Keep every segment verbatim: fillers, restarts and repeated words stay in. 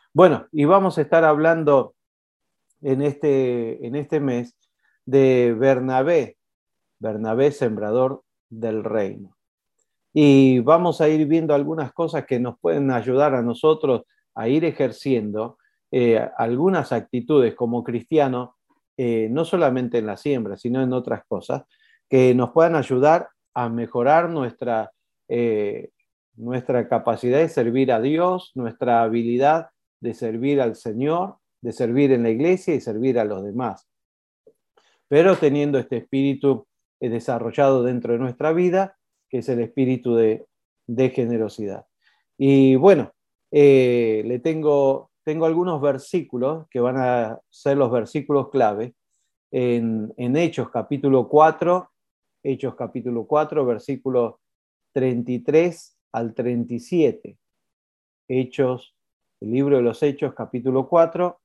Bueno, y vamos a estar hablando en este, en este mes de Bernabé, Bernabé, sembrador del reino. Y vamos a ir viendo algunas cosas que nos pueden ayudar a nosotros a ir ejerciendo eh, algunas actitudes como cristianos, eh, no solamente en la siembra, sino en otras cosas, que nos puedan ayudar a mejorar nuestra, eh, nuestra capacidad de servir a Dios, nuestra habilidad de servir al Señor, de servir en la iglesia y servir a los demás. Pero teniendo este espíritu eh, desarrollado dentro de nuestra vida, que es el espíritu de, de generosidad. Y bueno, eh, le tengo, tengo algunos versículos que van a ser los versículos clave en, en Hechos capítulo cuatro, Hechos capítulo cuatro, versículos treinta y tres al treinta y siete. Hechos, el libro de los Hechos capítulo cuatro,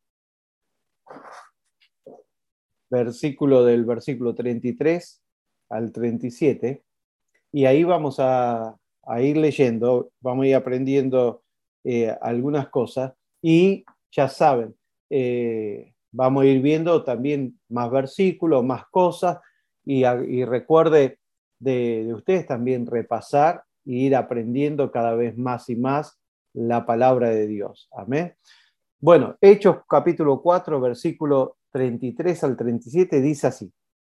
versículo del versículo treinta y tres al treinta y siete, y ahí vamos a, a ir leyendo, vamos a ir aprendiendo eh, algunas cosas, y ya saben, eh, vamos a ir viendo también más versículos, más cosas, y, y recuerde de, de ustedes también repasar e ir aprendiendo cada vez más y más la palabra de Dios. Amén. Bueno, Hechos capítulo cuatro, versículo treinta y tres al treinta y siete, dice así: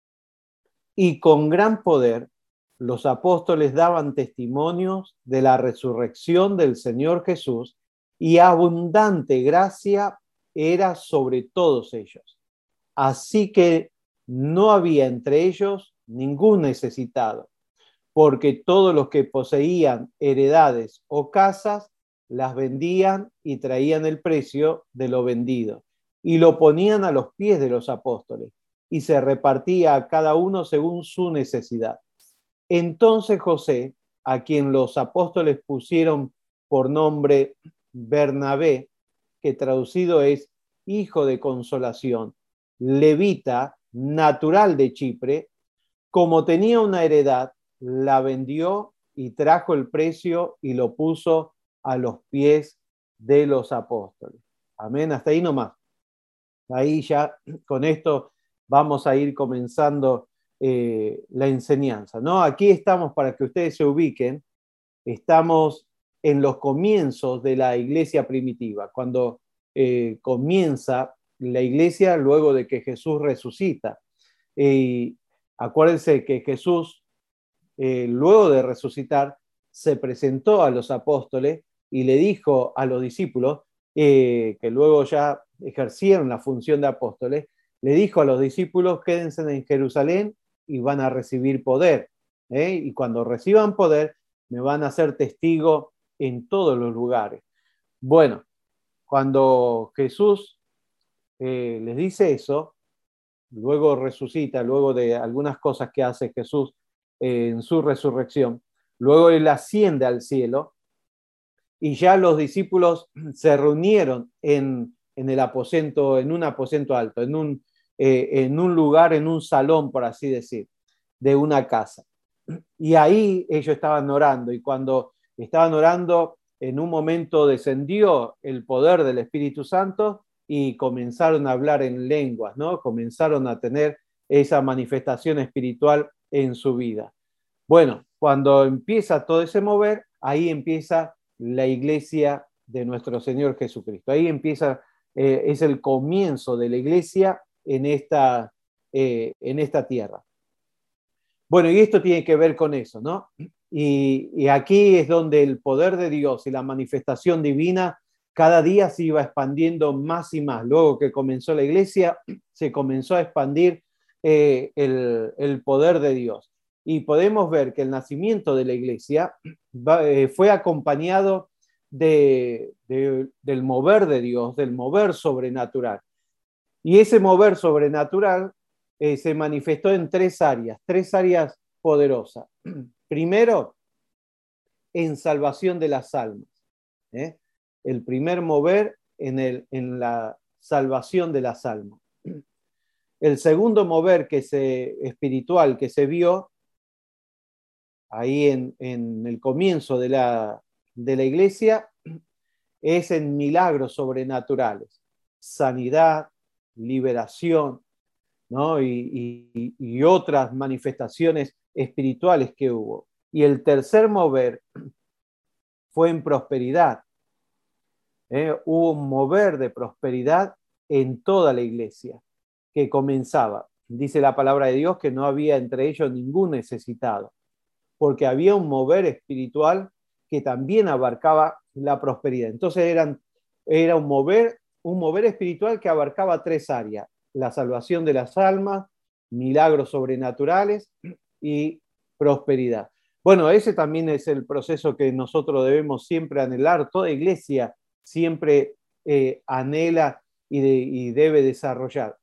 y con gran poder los apóstoles daban testimonios de la resurrección del Señor Jesús, y abundante gracia era sobre todos ellos. Así que no había entre ellos ningún necesitado, porque todos los que poseían heredades o casas las vendían y traían el precio de lo vendido y lo ponían a los pies de los apóstoles, y se repartía a cada uno según su necesidad. Entonces José, a quien los apóstoles pusieron por nombre Bernabé, que traducido es hijo de consolación, levita, natural de Chipre, como tenía una heredad, la vendió y trajo el precio y lo puso a los pies de los apóstoles. Amén, hasta ahí nomás. Ahí ya con esto vamos a ir comenzando eh, la enseñanza, ¿no? Aquí estamos para que ustedes se ubiquen, estamos en los comienzos de la iglesia primitiva, cuando eh, comienza la iglesia luego de que Jesús resucita. Y acuérdense que Jesús, eh, luego de resucitar, se presentó a los apóstoles y le dijo a los discípulos, eh, que luego ya ejercieron la función de apóstoles, le dijo a los discípulos: quédense en Jerusalén y van a recibir poder. ¿eh? Y cuando reciban poder, me van a ser testigo en todos los lugares. Bueno, cuando Jesús eh, les dice eso, luego resucita, luego de algunas cosas que hace Jesús eh, en su resurrección, luego él asciende al cielo, y ya los discípulos se reunieron en, en el aposento, en un aposento alto, en un, eh, en un lugar, en un salón, por así decir, de una casa. Y ahí ellos estaban orando, y cuando estaban orando, en un momento descendió el poder del Espíritu Santo y comenzaron a hablar en lenguas, ¿no? Comenzaron a tener esa manifestación espiritual en su vida. Bueno, cuando empieza todo ese mover, ahí empieza la iglesia de nuestro Señor Jesucristo. Ahí empieza, eh, es el comienzo de la iglesia en esta, eh, en esta tierra. Bueno, y esto tiene que ver con eso, ¿no? Y, y aquí es donde el poder de Dios y la manifestación divina cada día se iba expandiendo más y más. Luego que comenzó la iglesia, se comenzó a expandir eh, el, el poder de Dios. Y podemos ver que el nacimiento de la iglesia va, eh, fue acompañado de, de, del mover de Dios, del mover sobrenatural. Y ese mover sobrenatural eh, se manifestó en tres áreas, tres áreas poderosas. Primero, en salvación de las almas. ¿eh? El primer mover en, el, en la salvación de las almas. El segundo mover que se, espiritual que se vio ahí en, en el comienzo de la, de la iglesia es en milagros sobrenaturales, sanidad, liberación, ¿no? y, y, y otras manifestaciones espirituales que hubo. Y el tercer mover fue en prosperidad. ¿eh? Hubo un mover de prosperidad en toda la iglesia que comenzaba. Dice la palabra de Dios que no había entre ellos ningún necesitado, porque había un mover espiritual que también abarcaba la prosperidad. Entonces eran, era un mover, un mover espiritual que abarcaba tres áreas: la salvación de las almas, milagros sobrenaturales y prosperidad. Bueno, ese también es el proceso que nosotros debemos siempre anhelar. Toda iglesia siempre eh, anhela y, de, y debe desarrollar.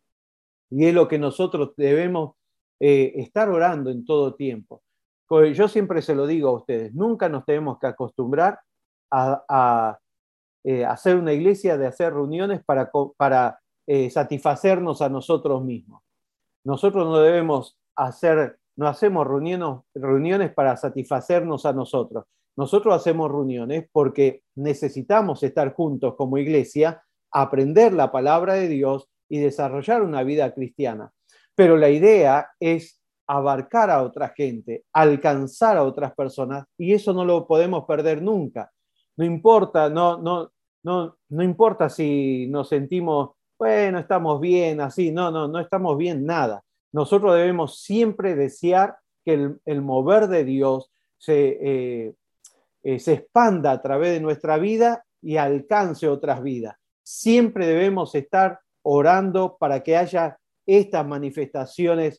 Y es lo que nosotros debemos eh, estar orando en todo tiempo. Yo siempre se lo digo a ustedes, nunca nos tenemos que acostumbrar a, a eh, hacer una iglesia, de hacer reuniones para, para eh, satisfacernos a nosotros mismos. Nosotros no debemos hacer, no hacemos reuniones, reuniones para satisfacernos a nosotros. Nosotros hacemos reuniones porque necesitamos estar juntos como iglesia, aprender la palabra de Dios y desarrollar una vida cristiana. Pero la idea es abarcar a otra gente, alcanzar a otras personas, y eso no lo podemos perder nunca. No importa, no, no, no, no importa si nos sentimos, bueno, estamos bien, así, no, no, no estamos bien nada. Nosotros debemos siempre desear que el, el mover de Dios se, eh, eh, se expanda a través de nuestra vida y alcance otras vidas. Siempre debemos estar orando para que haya estas manifestaciones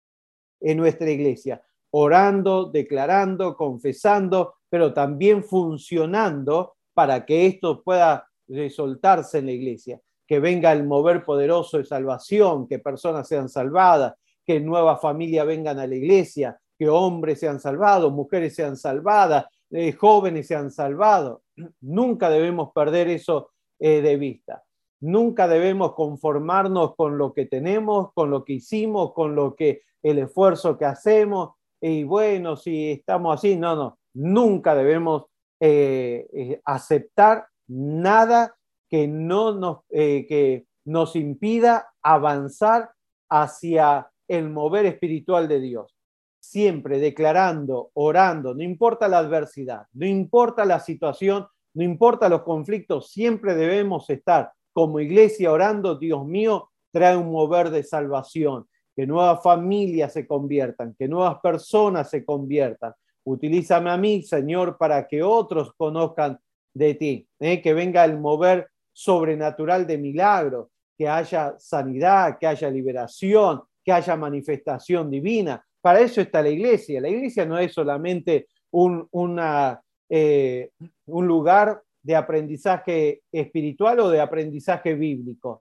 en nuestra iglesia, orando, declarando, confesando, pero también funcionando para que esto pueda soltarse en la iglesia, que venga el mover poderoso de salvación, que personas sean salvadas, que nuevas familias vengan a la iglesia, que hombres sean salvados, mujeres sean salvadas, eh, jóvenes sean salvados. Nunca debemos perder eso eh, de vista. Nunca debemos conformarnos con lo que tenemos, con lo que hicimos, con lo que el esfuerzo que hacemos, y bueno, si estamos así, no, no, nunca debemos eh, eh, aceptar nada que, no nos, eh, que nos impida avanzar hacia el mover espiritual de Dios. Siempre declarando, orando, no importa la adversidad, no importa la situación, no importa los conflictos, siempre debemos estar como iglesia orando. Dios mío, trae un mover de salvación, que nuevas familias se conviertan, que nuevas personas se conviertan. Utilízame a mí, Señor, para que otros conozcan de ti, ¿eh? Que venga el mover sobrenatural de milagros, que haya sanidad, que haya liberación, que haya manifestación divina. Para eso está la iglesia. La iglesia no es solamente un, una, eh, un lugar de aprendizaje espiritual o de aprendizaje bíblico.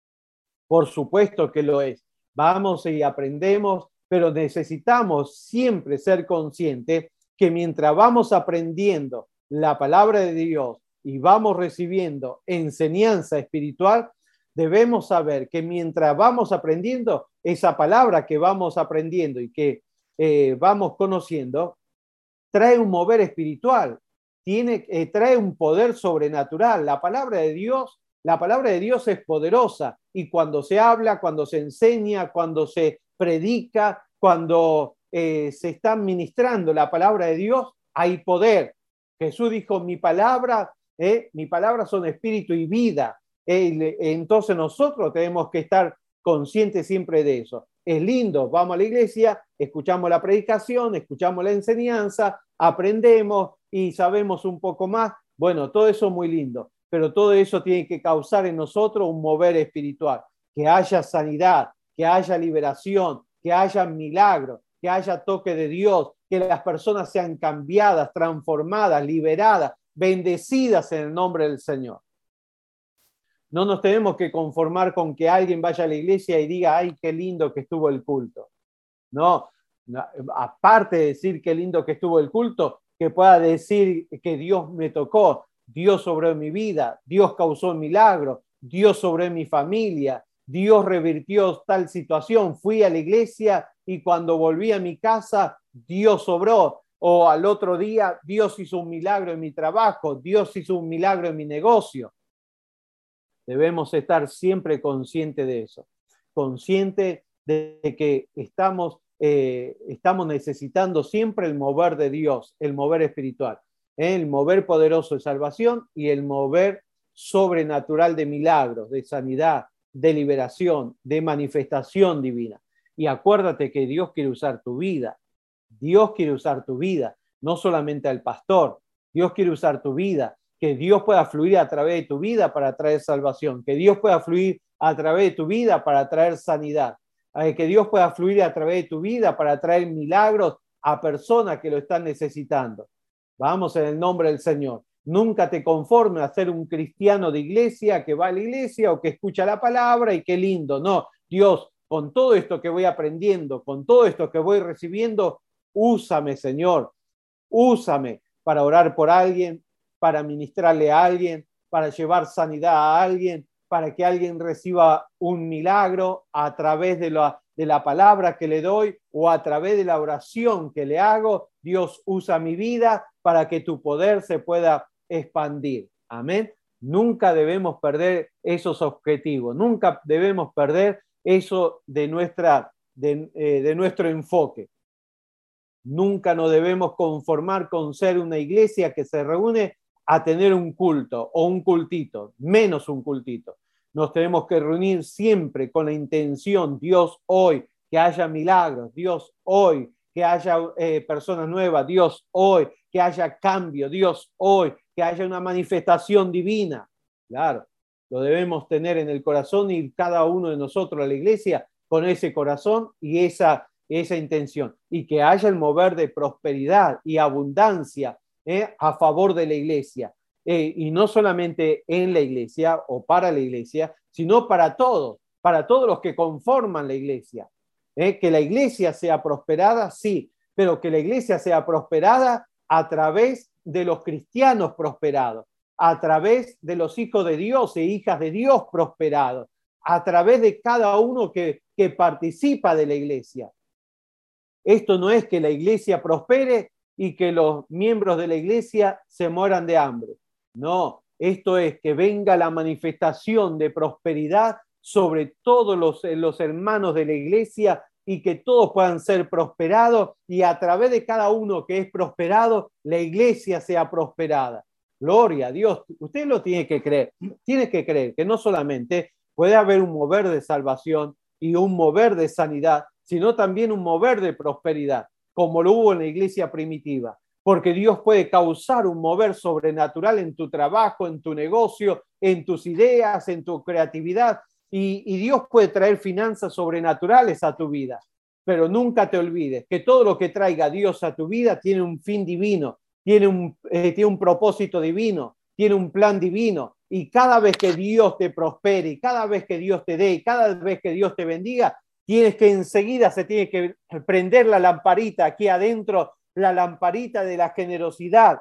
Por supuesto que lo es. Vamos y aprendemos, pero necesitamos siempre ser conscientes que mientras vamos aprendiendo la palabra de Dios y vamos recibiendo enseñanza espiritual, debemos saber que mientras vamos aprendiendo, esa palabra que vamos aprendiendo y que eh, vamos conociendo, trae un mover espiritual, tiene, eh, trae un poder sobrenatural. La palabra de Dios, la palabra de Dios es poderosa, y cuando se habla, cuando se enseña, cuando se predica, cuando eh, se está ministrando la palabra de Dios, hay poder. Jesús dijo, mi palabra, eh, mi palabra son espíritu y vida. Eh, entonces nosotros tenemos que estar conscientes siempre de eso. Es lindo, vamos a la iglesia, escuchamos la predicación, escuchamos la enseñanza, aprendemos y sabemos un poco más. Bueno, todo eso es muy lindo, pero todo eso tiene que causar en nosotros un mover espiritual, que haya sanidad, que haya liberación, que haya milagros, que haya toque de Dios, que las personas sean cambiadas, transformadas, liberadas, bendecidas en el nombre del Señor. No nos tenemos que conformar con que alguien vaya a la iglesia y diga, ay, qué lindo que estuvo el culto. No, no, aparte de decir qué lindo que estuvo el culto, que pueda decir que Dios me tocó, Dios obró en mi vida, Dios causó un milagro, Dios obró en mi familia, Dios revirtió tal situación, fui a la iglesia y cuando volví a mi casa, Dios obró. o al otro día Dios hizo un milagro en mi trabajo, Dios hizo un milagro en mi negocio. Debemos estar siempre conscientes de eso, conscientes de que estamos, eh, estamos necesitando siempre el mover de Dios, el mover espiritual, ¿eh? El mover poderoso de salvación y el mover sobrenatural de milagros, de sanidad, de liberación, de manifestación divina. Y acuérdate que Dios quiere usar tu vida, Dios quiere usar tu vida, no solamente al pastor, Dios quiere usar tu vida, que Dios pueda fluir a través de tu vida para traer salvación, que Dios pueda fluir a través de tu vida para traer sanidad, que Dios pueda fluir a través de tu vida para traer milagros a personas que lo están necesitando. Vamos en el nombre del Señor. Nunca te conformes a ser un cristiano de iglesia que va a la iglesia o que escucha la palabra y qué lindo. No, Dios, con todo esto que voy aprendiendo, con todo esto que voy recibiendo, úsame, Señor, úsame para orar por alguien, para ministrarle a alguien, para llevar sanidad a alguien, para que alguien reciba un milagro a través de la, de la palabra que le doy o a través de la oración que le hago. Dios usa mi vida para que tu poder se pueda expandir. Amén. Nunca debemos perder esos objetivos, nunca debemos perder eso de, nuestra, de, eh, de nuestro enfoque. Nunca nos debemos conformar con ser una iglesia que se reúne a tener un culto o un cultito, menos un cultito. Nos tenemos que reunir siempre con la intención, Dios hoy, que haya milagros, Dios hoy, que haya eh, personas nuevas, Dios hoy, que haya cambio, Dios hoy, que haya una manifestación divina. Claro, lo debemos tener en el corazón y cada uno de nosotros a la iglesia con ese corazón y esa, esa intención. Y que haya el mover de prosperidad y abundancia Eh, a favor de la iglesia, eh, y no solamente en la iglesia o para la iglesia, sino para todos, para todos los que conforman la iglesia. Eh, que la iglesia sea prosperada, sí, pero que la iglesia sea prosperada a través de los cristianos prosperados, a través de los hijos de Dios e hijas de Dios prosperados, a través de cada uno que, que participa de la iglesia. Esto no es que la iglesia prospere y que los miembros de la iglesia se mueran de hambre. No, esto es que venga la manifestación de prosperidad sobre todos los, los hermanos de la iglesia y que todos puedan ser prosperados y a través de cada uno que es prosperado, la iglesia sea prosperada. Gloria a Dios. Usted lo tiene que creer. Tiene que creer que no solamente puede haber un mover de salvación y un mover de sanidad, sino también un mover de prosperidad, como lo hubo en la iglesia primitiva, porque Dios puede causar un mover sobrenatural en tu trabajo, en tu negocio, en tus ideas, en tu creatividad, y, y Dios puede traer finanzas sobrenaturales a tu vida. Pero nunca te olvides que todo lo que traiga Dios a tu vida tiene un fin divino, tiene un, eh, tiene un propósito divino, tiene un plan divino, y cada vez que Dios te prospere, y cada vez que Dios te dé, y cada vez que Dios te bendiga, tienes que enseguida se tiene que prender la lamparita aquí adentro, la lamparita de la generosidad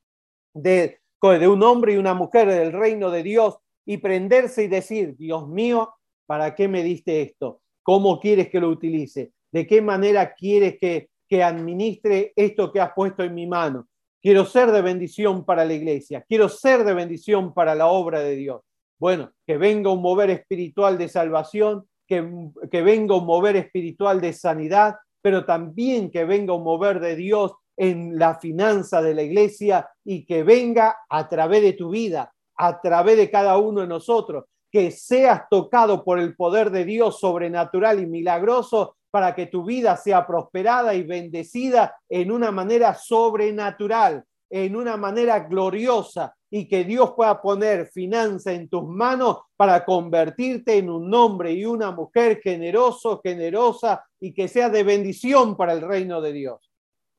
de, de un hombre y una mujer del reino de Dios y prenderse y decir, Dios mío, ¿para qué me diste esto? ¿Cómo quieres que lo utilice? ¿De qué manera quieres que, que administre esto que has puesto en mi mano? Quiero ser de bendición para la iglesia, quiero ser de bendición para la obra de Dios. Bueno, que venga un mover espiritual de salvación, Que, que venga un mover espiritual de sanidad, pero también que venga un mover de Dios en la finanza de la iglesia y que venga a través de tu vida, a través de cada uno de nosotros, que seas tocado por el poder de Dios sobrenatural y milagroso para que tu vida sea prosperada y bendecida en una manera sobrenatural, en una manera gloriosa, y que Dios pueda poner finanza en tus manos para convertirte en un hombre y una mujer generoso, generosa y que sea de bendición para el reino de Dios.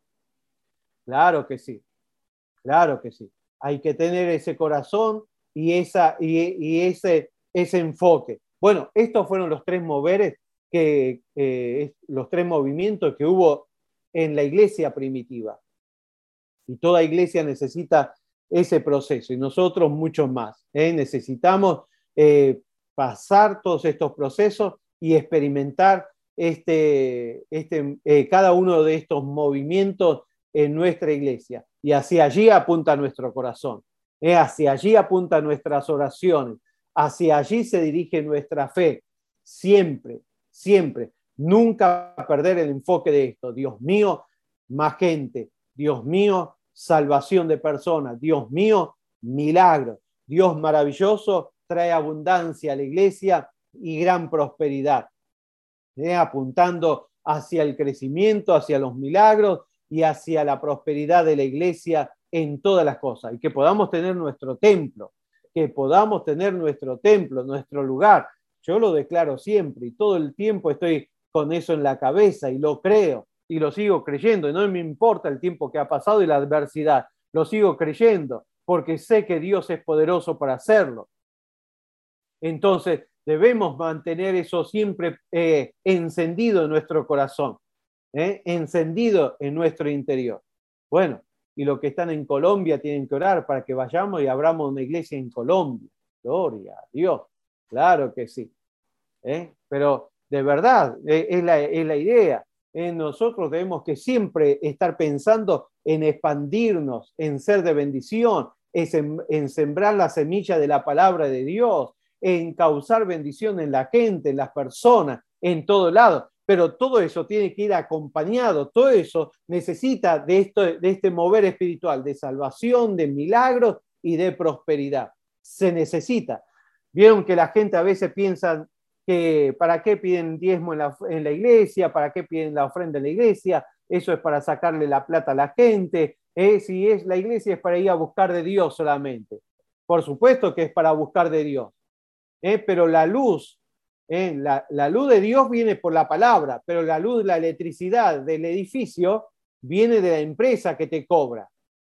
Claro que sí, claro que sí. Hay que tener ese corazón y, esa, y, y ese, ese enfoque. Bueno, estos fueron los tres moveres, que, eh, los tres movimientos que hubo en la iglesia primitiva. Y toda iglesia necesita ese proceso y nosotros mucho más. ¿eh? Necesitamos eh, pasar todos estos procesos y experimentar este, este, eh, cada uno de estos movimientos en nuestra iglesia. Y hacia allí apunta nuestro corazón. ¿eh? Hacia allí apuntan nuestras oraciones. Hacia allí se dirige nuestra fe. Siempre, siempre. Nunca perder el enfoque de esto. Dios mío, más gente. Dios mío, salvación de personas. Dios mío, milagro. Dios maravilloso trae abundancia a la iglesia y gran prosperidad. ¿eh? Apuntando hacia el crecimiento, hacia los milagros y hacia la prosperidad de la iglesia en todas las cosas. Y que podamos tener nuestro templo, que podamos tener nuestro templo, nuestro lugar. Yo lo declaro siempre y todo el tiempo estoy con eso en la cabeza y lo creo y lo sigo creyendo. Y no me importa el tiempo que ha pasado y la adversidad. Lo sigo creyendo porque sé que Dios es poderoso para hacerlo. Entonces, debemos mantener eso siempre eh, encendido en nuestro corazón, eh, encendido en nuestro interior. Bueno, y los que están en Colombia tienen que orar para que vayamos y abramos una iglesia en Colombia. Gloria a Dios, claro que sí. ¿eh? Pero de verdad, eh, es, la, es la idea. Eh, nosotros debemos que siempre estar pensando en expandirnos, en ser de bendición, en, en sembrar la semilla de la palabra de Dios, en causar bendición en la gente, en las personas, en todo lado. Pero todo eso tiene que ir acompañado, todo eso necesita de, esto, de este mover espiritual, de salvación, de milagros y de prosperidad. Se necesita. Vieron que la gente a veces piensa que para qué piden diezmo en la, en la iglesia, para qué piden la ofrenda en la iglesia, eso es para sacarle la plata a la gente, ¿eh? Si es la iglesia es para ir a buscar de Dios solamente. Por supuesto que es para buscar de Dios. ¿Eh? Pero la luz, ¿eh? la, la luz de Dios viene por la palabra, pero la luz, la electricidad del edificio viene de la empresa que te cobra.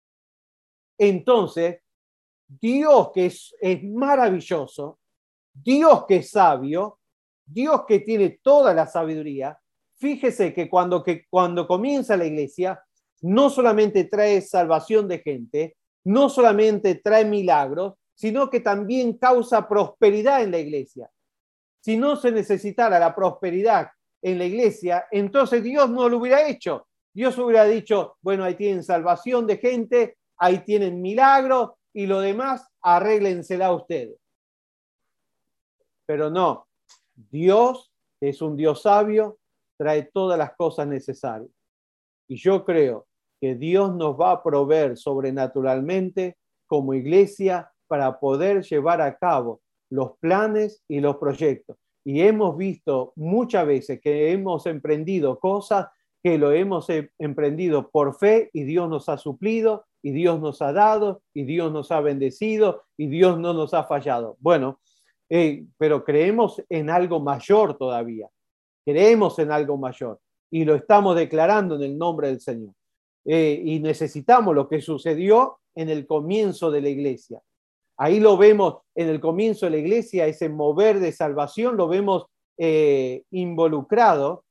Entonces, Dios que es, es maravilloso, Dios que es sabio, Dios que tiene toda la sabiduría, fíjese que cuando, que cuando comienza la iglesia, no solamente trae salvación de gente, no solamente trae milagros, sino que también causa prosperidad en la iglesia. Si no se necesitara la prosperidad en la iglesia, entonces Dios no lo hubiera hecho. Dios hubiera dicho, bueno, ahí tienen salvación de gente, ahí tienen milagros y lo demás arréglensela ustedes. Pero no, Dios, que es un Dios sabio, trae todas las cosas necesarias. Y yo creo que Dios nos va a proveer sobrenaturalmente como iglesia para poder llevar a cabo los planes y los proyectos. Y hemos visto muchas veces que hemos emprendido cosas que lo hemos emprendido por fe y Dios nos ha suplido y Dios nos ha dado y Dios nos ha bendecido y Dios no nos ha fallado. Bueno, eh, pero creemos en algo mayor todavía. Creemos en algo mayor y lo estamos declarando en el nombre del Señor. Eh, y necesitamos lo que sucedió en el comienzo de la iglesia. Ahí lo vemos en el comienzo de la iglesia, ese mover de salvación, lo vemos eh, involucrado,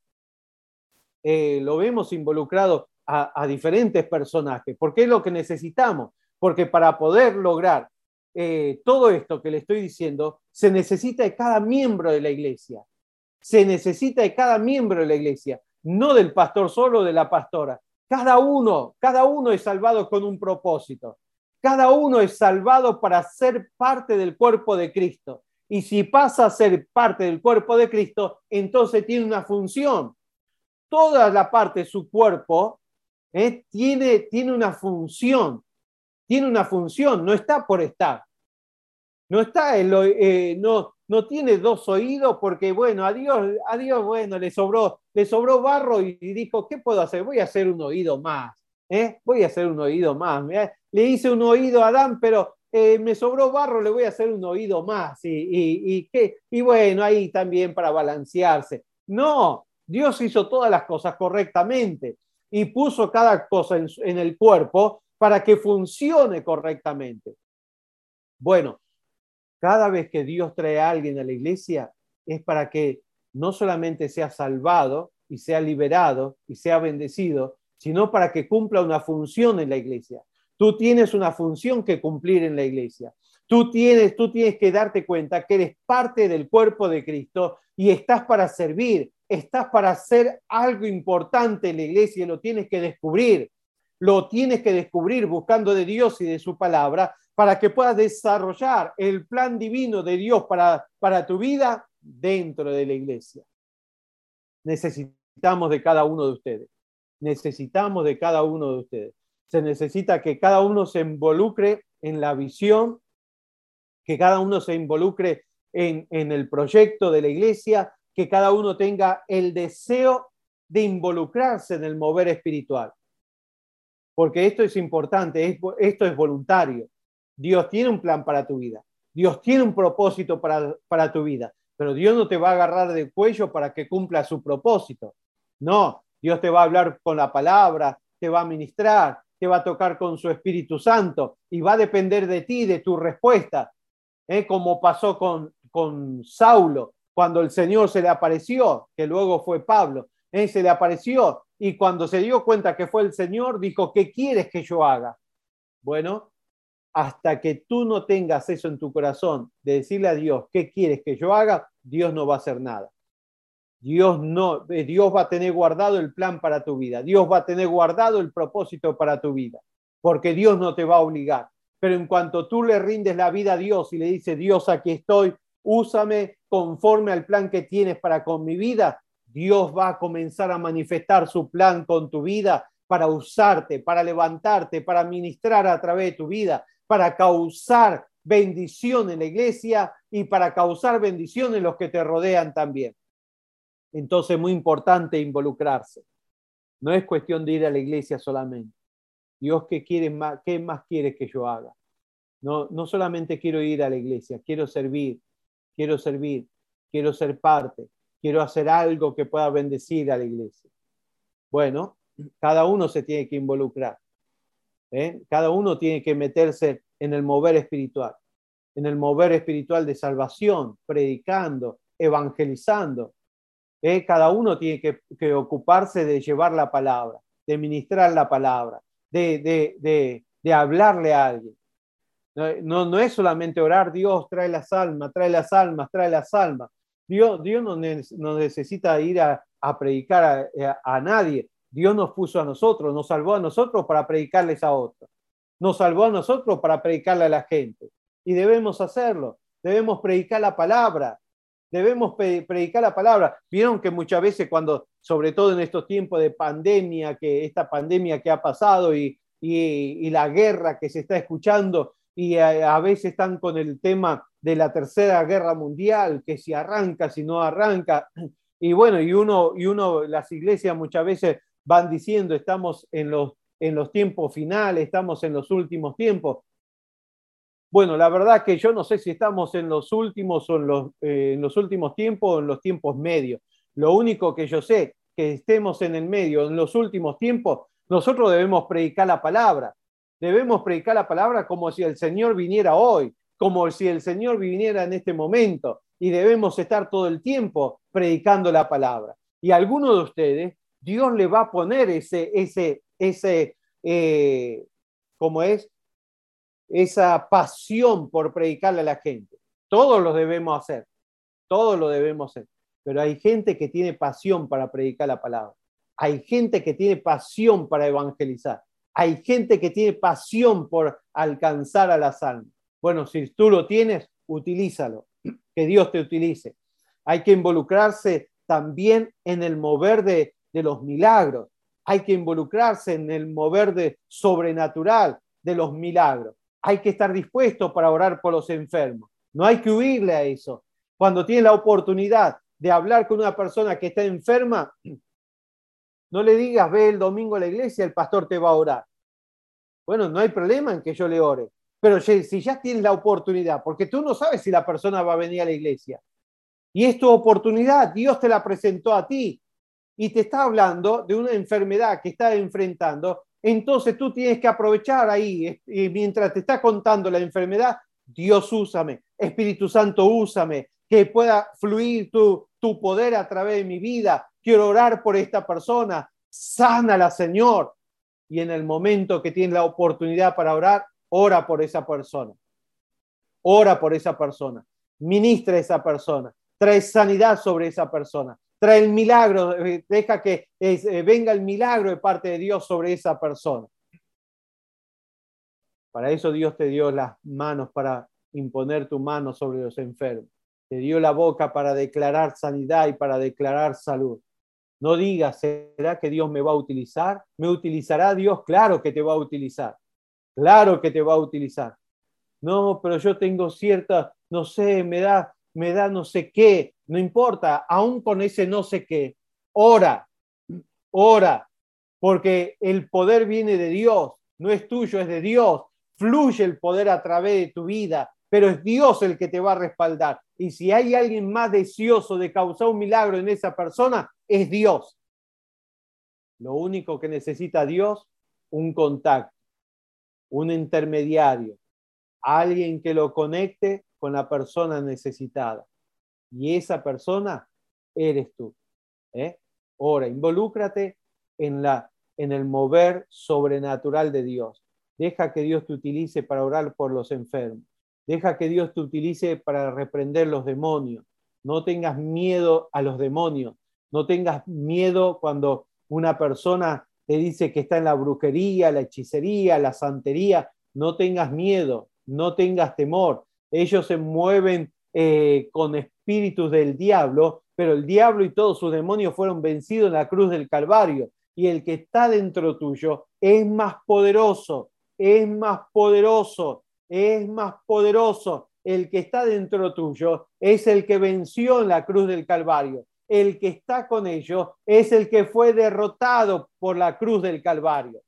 eh, lo vemos involucrado a, a diferentes personajes. ¿Por qué es lo que necesitamos? Porque para poder lograr eh, todo esto que le estoy diciendo, se necesita de cada miembro de la iglesia. Se necesita de cada miembro de la iglesia, no del pastor solo, de la pastora. Cada uno, cada uno es salvado con un propósito. Cada uno es salvado para ser parte del cuerpo de Cristo. Y si pasa a ser parte del cuerpo de Cristo, entonces tiene una función. Toda la parte de su cuerpo eh, tiene, tiene una función. Tiene una función, no está por estar. No está, en lo, eh, no, no tiene dos oídos porque, bueno, a Dios, a Dios bueno, le sobró, le sobró barro y dijo, ¿qué puedo hacer? Voy a hacer un oído más. ¿eh? Voy a hacer un oído más. Le hice un oído a Adán, pero eh, me sobró barro, le voy a hacer un oído más. Y, y, y, ¿qué? Y bueno, ahí también para balancearse. No, Dios hizo todas las cosas correctamente y puso cada cosa en, en el cuerpo para que funcione correctamente. Bueno, cada vez que Dios trae a alguien a la iglesia es para que no solamente sea salvado y sea liberado y sea bendecido, sino para que cumpla una función en la iglesia. Tú tienes una función que cumplir en la iglesia. Tú tienes, tú tienes que darte cuenta que eres parte del cuerpo de Cristo y estás para servir, estás para hacer algo importante en la iglesia y lo tienes que descubrir. lo tienes que descubrir buscando de Dios y de su palabra para que puedas desarrollar el plan divino de Dios para, para tu vida dentro de la iglesia. Necesitamos de cada uno de ustedes. Necesitamos de cada uno de ustedes. Se necesita que cada uno se involucre en la visión, que cada uno se involucre en, en el proyecto de la iglesia, que cada uno tenga el deseo de involucrarse en el mover espiritual. Porque esto es importante, es, esto es voluntario. Dios tiene un plan para tu vida. Dios tiene un propósito para, para tu vida. Pero Dios no te va a agarrar del cuello para que cumpla su propósito. No, Dios te va a hablar con la palabra, te va a ministrar, te va a tocar con su Espíritu Santo y va a depender de ti, de tu respuesta. ¿Eh? Como pasó con, con Saulo, cuando el Señor se le apareció, que luego fue Pablo, ¿eh? Se le apareció y cuando se dio cuenta que fue el Señor, dijo, ¿qué quieres que yo haga? Bueno, hasta que tú no tengas eso en tu corazón, de decirle a Dios, ¿qué quieres que yo haga? Dios no va a hacer nada. Dios no, Dios va a tener guardado el plan para tu vida. Dios va a tener guardado el propósito para tu vida, porque Dios no te va a obligar. Pero en cuanto tú le rindes la vida a Dios y le dices, Dios, aquí estoy, úsame conforme al plan que tienes para con mi vida, Dios va a comenzar a manifestar su plan con tu vida para usarte, para levantarte, para ministrar a través de tu vida, para causar bendición en la iglesia y para causar bendición en los que te rodean también. Entonces es muy importante involucrarse. No es cuestión de ir a la iglesia solamente. Dios, ¿qué quieres más? ¿Qué más quieres que yo haga? No, no solamente quiero ir a la iglesia, quiero servir, quiero servir, quiero ser parte, quiero hacer algo que pueda bendecir a la iglesia. Bueno, cada uno se tiene que involucrar. ¿eh? Cada uno tiene que meterse en el mover espiritual, en el mover espiritual de salvación, predicando, evangelizando. ¿eh? Cada uno tiene que, que ocuparse de llevar la palabra, de ministrar la palabra, de, de, de, de hablarle a alguien. No, no es solamente orar, Dios trae las almas, trae las almas, trae las almas. Dios, Dios no, ne no necesita ir a, a predicar a, a, a nadie. Dios nos puso a nosotros, nos salvó a nosotros para predicarles a otros. Nos salvó a nosotros para predicarle a la gente. Y debemos hacerlo. Debemos predicar la palabra. Debemos predicar la palabra. Vieron que muchas veces cuando, sobre todo en estos tiempos de pandemia, que esta pandemia que ha pasado y, y, y la guerra que se está escuchando, y a, a veces están con el tema de la tercera guerra mundial, que si arranca, si no arranca. Y bueno, y uno, y uno, las iglesias muchas veces van diciendo, estamos en los, en los tiempos finales, estamos en los últimos tiempos. Bueno, la verdad que yo no sé si estamos en los últimos o en los, eh, en los últimos tiempos o en los tiempos medios. Lo único que yo sé, que estemos en el medio, en los últimos tiempos, nosotros debemos predicar la palabra. Debemos predicar la palabra como si el Señor viniera hoy, como si el Señor viniera en este momento. Y debemos estar todo el tiempo predicando la palabra. Y a alguno de ustedes, Dios le va a poner ese, ese, ese, eh, ¿cómo es? Esa pasión por predicarle a la gente. Todos lo debemos hacer, todos lo debemos hacer, pero hay gente que tiene pasión para predicar la palabra, hay gente que tiene pasión para evangelizar, hay gente que tiene pasión por alcanzar a las almas. Bueno, si tú lo tienes, utilízalo, que Dios te utilice. Hay que involucrarse también en el mover de, de los milagros, hay que involucrarse en el mover de sobrenatural de los milagros. Hay que estar dispuesto para orar por los enfermos. No hay que huirle a eso. Cuando tienes la oportunidad de hablar con una persona que está enferma, no le digas, ve el domingo a la iglesia, el pastor te va a orar. Bueno, no hay problema en que yo le ore. Pero si ya tienes la oportunidad, porque tú no sabes si la persona va a venir a la iglesia. Y es tu oportunidad, Dios te la presentó a ti. Y te está hablando de una enfermedad que está enfrentando. Entonces tú tienes que aprovechar ahí, y mientras te está contando la enfermedad, Dios úsame, Espíritu Santo úsame, que pueda fluir tu, tu poder a través de mi vida. Quiero orar por esta persona, sánala, Señor. Y en el momento que tienes la oportunidad para orar, ora por esa persona. Ora por esa persona. Ministra a esa persona. Trae sanidad sobre esa persona. Trae el milagro, deja que eh, venga el milagro de parte de Dios sobre esa persona. Para eso Dios te dio las manos para imponer tu mano sobre los enfermos. Te dio la boca para declarar sanidad y para declarar salud. No digas, ¿será que Dios me va a utilizar? ¿Me utilizará Dios? Claro que te va a utilizar. Claro que te va a utilizar. No, pero yo tengo cierta, no sé, me da, me da no sé qué. No importa, aún con ese no sé qué. Ora, ora, porque el poder viene de Dios. No es tuyo, es de Dios. Fluye el poder a través de tu vida, pero es Dios el que te va a respaldar. Y si hay alguien más deseoso de causar un milagro en esa persona, es Dios. Lo único que necesita Dios, un contacto, un intermediario, alguien que lo conecte con la persona necesitada. Y esa persona eres tú. ¿eh? Ahora, involúcrate en, la, en el mover sobrenatural de Dios. Deja que Dios te utilice para orar por los enfermos. Deja que Dios te utilice para reprender los demonios. No tengas miedo a los demonios. No tengas miedo cuando una persona te dice que está en la brujería, la hechicería, la santería. No tengas miedo, no tengas temor. Ellos se mueven eh, con espíritus del diablo, pero el diablo y todos sus demonios fueron vencidos en la cruz del Calvario. Y el que está dentro tuyo es más poderoso, es más poderoso, es más poderoso. El que está dentro tuyo es el que venció en la cruz del Calvario. El que está con ellos es el que fue derrotado por la cruz del Calvario.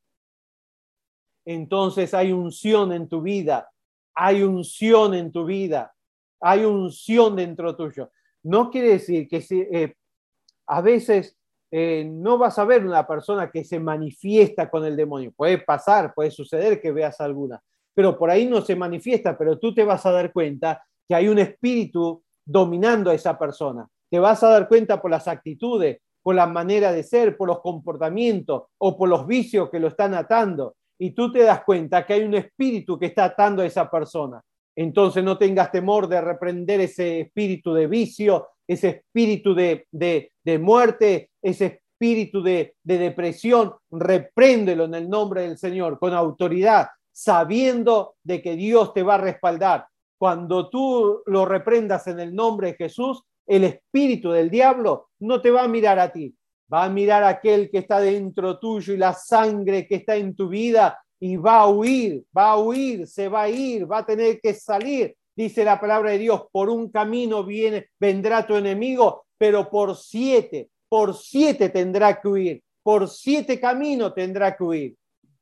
Entonces hay unción en tu vida, hay unción en tu vida, hay unción dentro tuyo. No quiere decir que si, eh, a veces eh, no vas a ver una persona que se manifiesta con el demonio. Puede pasar, puede suceder que veas alguna, pero por ahí no se manifiesta, pero tú te vas a dar cuenta que hay un espíritu dominando a esa persona. Te vas a dar cuenta por las actitudes, por la manera de ser, por los comportamientos o por los vicios que lo están atando. Y tú te das cuenta que hay un espíritu que está atando a esa persona. Entonces no tengas temor de reprender ese espíritu de vicio, ese espíritu de, de, de muerte, ese espíritu de, de depresión. Repréndelo en el nombre del Señor con autoridad, sabiendo de que Dios te va a respaldar. Cuando tú lo reprendas en el nombre de Jesús, el espíritu del diablo no te va a mirar a ti, va a mirar a aquel que está dentro tuyo y la sangre que está en tu vida y va a huir, va a huir, se va a ir, va a tener que salir. Dice la palabra de Dios, por un camino viene, vendrá tu enemigo, pero por siete, por siete tendrá que huir, por siete caminos tendrá que huir.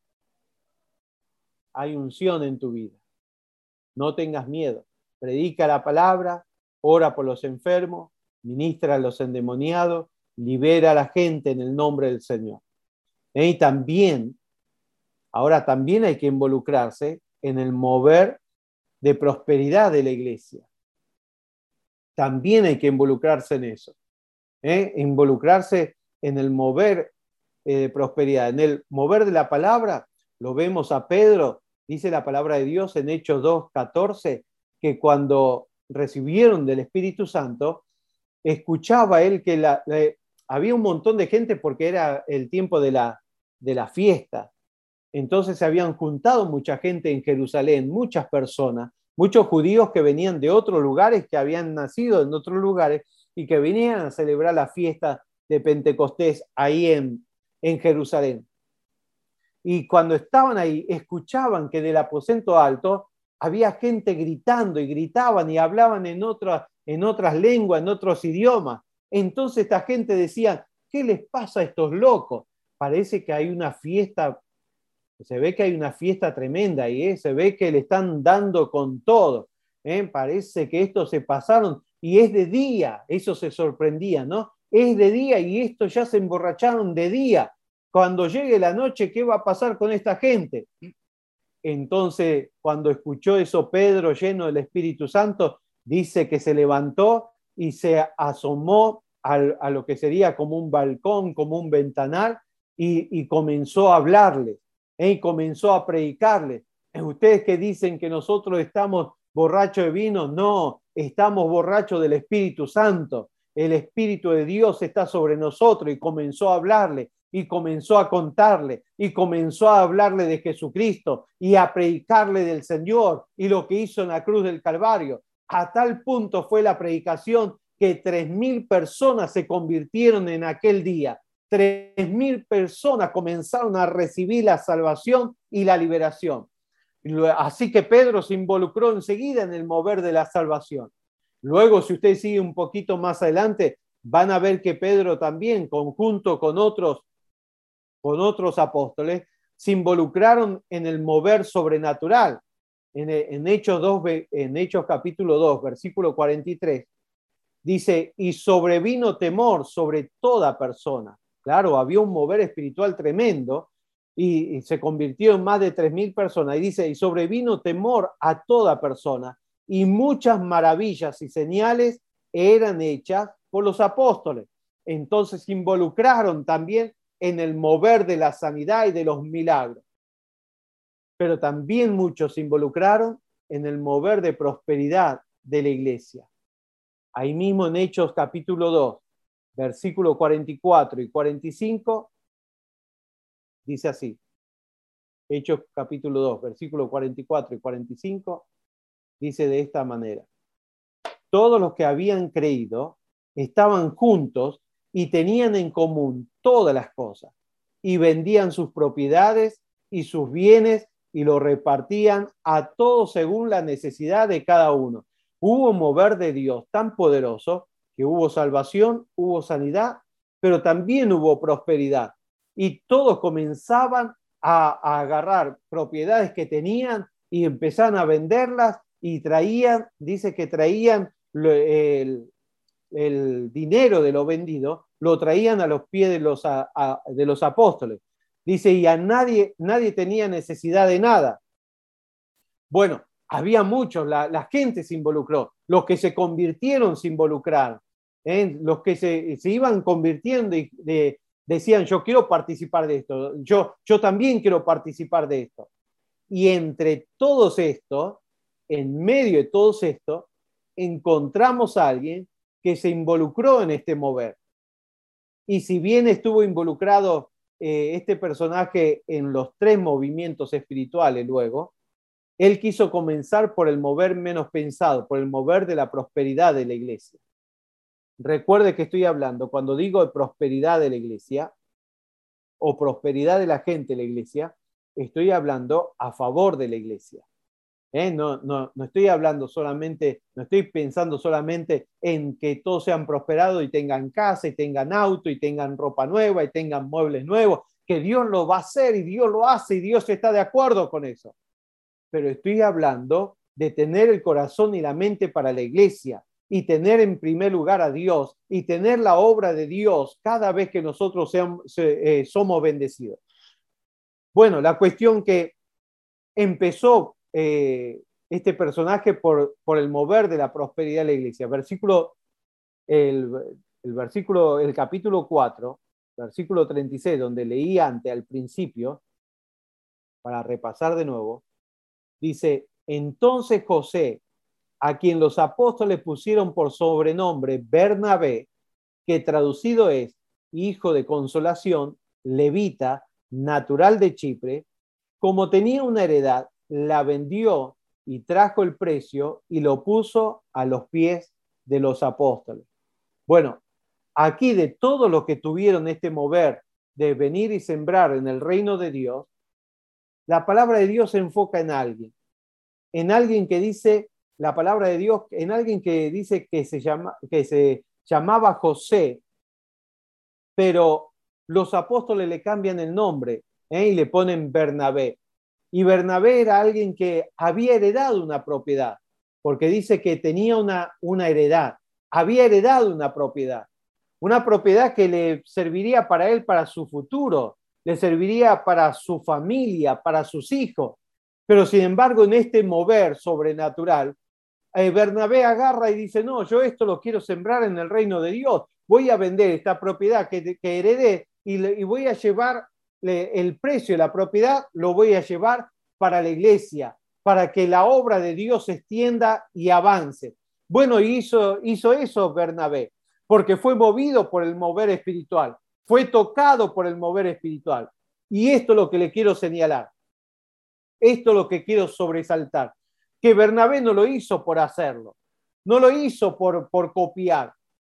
Hay unción en tu vida. No tengas miedo. Predica la palabra, ora por los enfermos, ministra a los endemoniados, libera a la gente en el nombre del Señor. Y también, ahora también hay que involucrarse en el mover de prosperidad de la iglesia. También hay que involucrarse en eso. ¿eh? Involucrarse en el mover eh, de prosperidad, en el mover de la palabra. Lo vemos a Pedro, dice la palabra de Dios en Hechos dos catorce, que cuando recibieron del Espíritu Santo, escuchaba él que la, la, había un montón de gente porque era el tiempo de la, de la fiesta. Entonces se habían juntado mucha gente en Jerusalén, muchas personas, muchos judíos que venían de otros lugares, que habían nacido en otros lugares y que venían a celebrar la fiesta de Pentecostés ahí en, en Jerusalén. Y cuando estaban ahí, escuchaban que del aposento alto había gente gritando y gritaban y hablaban en, otra, en otras lenguas, en otros idiomas. Entonces esta gente decía, ¿qué les pasa a estos locos? Parece que hay una fiesta, se ve que hay una fiesta tremenda ahí, ¿eh? Se ve que le están dando con todo. ¿eh? Parece que estos se pasaron y es de día, eso se sorprendía, ¿no? Es de día y estos ya se emborracharon de día. Cuando llegue la noche, ¿qué va a pasar con esta gente? Entonces, cuando escuchó eso Pedro lleno del Espíritu Santo, dice que se levantó y se asomó al, a lo que sería como un balcón, como un ventanal, y, y comenzó a hablarles, ¿eh? y comenzó a predicarles. Ustedes que dicen que nosotros estamos borrachos de vino, no, estamos borrachos del Espíritu Santo. El Espíritu de Dios está sobre nosotros y comenzó a hablarle. y comenzó a contarle y comenzó a hablarle de Jesucristo y a predicarle del Señor y lo que hizo en la cruz del Calvario. A tal punto fue la predicación que tres mil personas se convirtieron en aquel día. Tres mil personas comenzaron a recibir la salvación y la liberación. Así que Pedro se involucró enseguida en el mover de la salvación. Luego, si usted sigue un poquito más adelante, van a ver que Pedro también, conjunto con otros, con otros apóstoles, se involucraron en el mover sobrenatural. En, en, Hechos dos, en Hechos capítulo dos, versículo cuarenta y tres, dice, y sobrevino temor sobre toda persona. Claro, había un mover espiritual tremendo y, y se convirtió en más de tres mil personas. Y dice, y sobrevino temor a toda persona y muchas maravillas y señales eran hechas por los apóstoles. Entonces se involucraron también en el mover de la sanidad y de los milagros. Pero también muchos se involucraron en el mover de prosperidad de la iglesia. Ahí mismo en Hechos capítulo dos, versículos cuarenta y cuatro y cuarenta y cinco, dice así. Hechos capítulo dos, versículos cuarenta y cuatro y cuarenta y cinco, dice de esta manera. Todos los que habían creído estaban juntos y tenían en común todas las cosas, y vendían sus propiedades y sus bienes y lo repartían a todos según la necesidad de cada uno. Hubo un mover de Dios tan poderoso que hubo salvación, hubo sanidad, pero también hubo prosperidad. Y todos comenzaban a, a agarrar propiedades que tenían y empezaban a venderlas y traían, dice que traían el, el dinero de lo vendido, lo traían a los pies de los, a, a, de los apóstoles. Dice, y a nadie, nadie tenía necesidad de nada. Bueno, había muchos, la, la gente se involucró, los que se convirtieron se involucraron, ¿eh? Los que se, se iban convirtiendo y de, decían, yo quiero participar de esto, yo, yo también quiero participar de esto. Y entre todos estos, en medio de todos estos, encontramos a alguien que se involucró en este mover. Y si bien estuvo involucrado eh, este personaje en los tres movimientos espirituales luego, él quiso comenzar por el mover menos pensado, por el mover de la prosperidad de la iglesia. Recuerde que estoy hablando, cuando digo de prosperidad de la iglesia o prosperidad de la gente de la iglesia, estoy hablando a favor de la iglesia. ¿Eh? No, no, no estoy hablando solamente, no estoy pensando solamente en que todos sean prosperados y tengan casa y tengan auto y tengan ropa nueva y tengan muebles nuevos, que Dios lo va a hacer y Dios lo hace y Dios está de acuerdo con eso. Pero estoy hablando de tener el corazón y la mente para la iglesia y tener en primer lugar a Dios y tener la obra de Dios cada vez que nosotros seamos, eh, somos bendecidos. Bueno, la cuestión que empezó eh, este personaje por, por el mover de la prosperidad de la iglesia. Versículo, el, el versículo, el capítulo cuatro, versículo treinta y seis, donde leí antes al principio, para repasar de nuevo, dice, entonces José, a quien los apóstoles pusieron por sobrenombre Bernabé, que traducido es hijo de consolación, levita, natural de Chipre, como tenía una heredad, la vendió y trajo el precio y lo puso a los pies de los apóstoles. Bueno, aquí de todos los que tuvieron este mover de venir y sembrar en el reino de Dios, la palabra de Dios se enfoca en alguien, en alguien que dice, la palabra de Dios, en alguien que dice que se, llama, que se llamaba José, pero los apóstoles le cambian el nombre ¿eh? y le ponen Bernabé. Y Bernabé era alguien que había heredado una propiedad, porque dice que tenía una, una heredad, había heredado una propiedad, una propiedad que le serviría para él, para su futuro, le serviría para su familia, para sus hijos. Pero sin embargo, en este mover sobrenatural, eh, Bernabé agarra y dice, no, yo esto lo quiero sembrar en el reino de Dios, voy a vender esta propiedad que, que heredé y, le, y voy a llevar el precio de la propiedad, lo voy a llevar para la iglesia, para que la obra de Dios se extienda y avance. Bueno, hizo, hizo eso Bernabé, porque fue movido por el mover espiritual. fue tocado por el mover espiritual. Y esto es lo que le quiero señalar. Esto es lo que quiero sobresaltar. Que Bernabé no lo hizo por hacerlo. No lo hizo por, por copiar.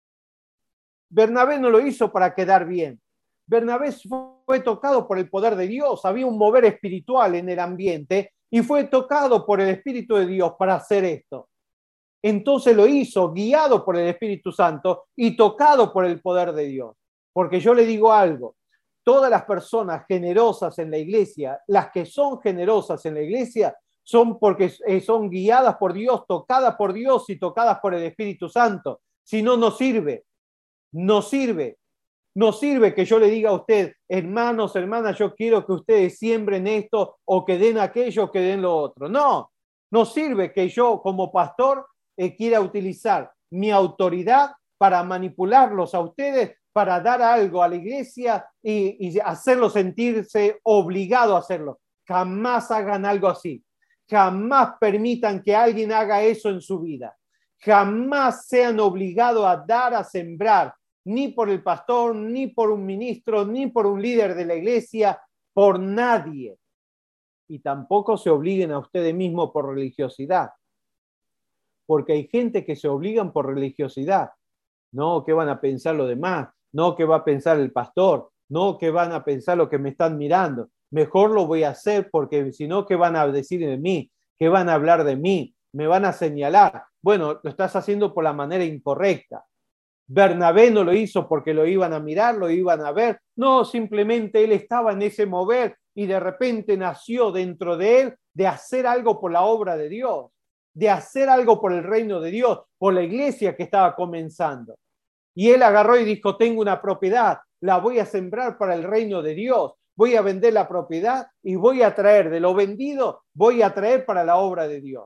Bernabé no lo hizo para quedar bien. Bernabé fue tocado por el poder de Dios. Había un mover espiritual en el ambiente y fue tocado por el Espíritu de Dios para hacer esto. Entonces lo hizo guiado por el Espíritu Santo y tocado por el poder de Dios. Porque yo le digo algo, todas las personas generosas en la iglesia, las que son generosas en la iglesia, son porque son guiadas por Dios, tocadas por Dios y tocadas por el Espíritu Santo. Si no, no sirve. No sirve. No sirve que yo le diga a usted, hermanos, hermanas, yo quiero que ustedes siembren esto o que den aquello o que den lo otro. No, no sirve que yo como pastor eh, quiera utilizar mi autoridad para manipularlos a ustedes, para dar algo a la iglesia y, y hacerlo sentirse obligado a hacerlo. Jamás hagan algo así. Jamás permitan que alguien haga eso en su vida. Jamás sean obligados a dar, a sembrar, ni por el pastor, ni por un ministro, ni por un líder de la iglesia, por nadie. Y tampoco se obliguen a ustedes mismos por religiosidad. Porque hay gente que se obligan por religiosidad. No, ¿qué van a pensar los demás? No, ¿qué va a pensar el pastor? No, ¿qué van a pensar los que me están mirando? Mejor lo voy a hacer porque si no, ¿qué van a decir de mí? ¿Qué van a hablar de mí? Me van a señalar. Bueno, lo estás haciendo por la manera incorrecta. Bernabé no lo hizo porque lo iban a mirar, lo iban a ver. No, simplemente él estaba en ese mover y de repente nació dentro de él de hacer algo por la obra de Dios, de hacer algo por el reino de Dios, por la iglesia que estaba comenzando. Y él agarró y dijo, tengo una propiedad, la voy a sembrar para el reino de Dios, voy a vender la propiedad y voy a traer de lo vendido, voy a traer para la obra de Dios.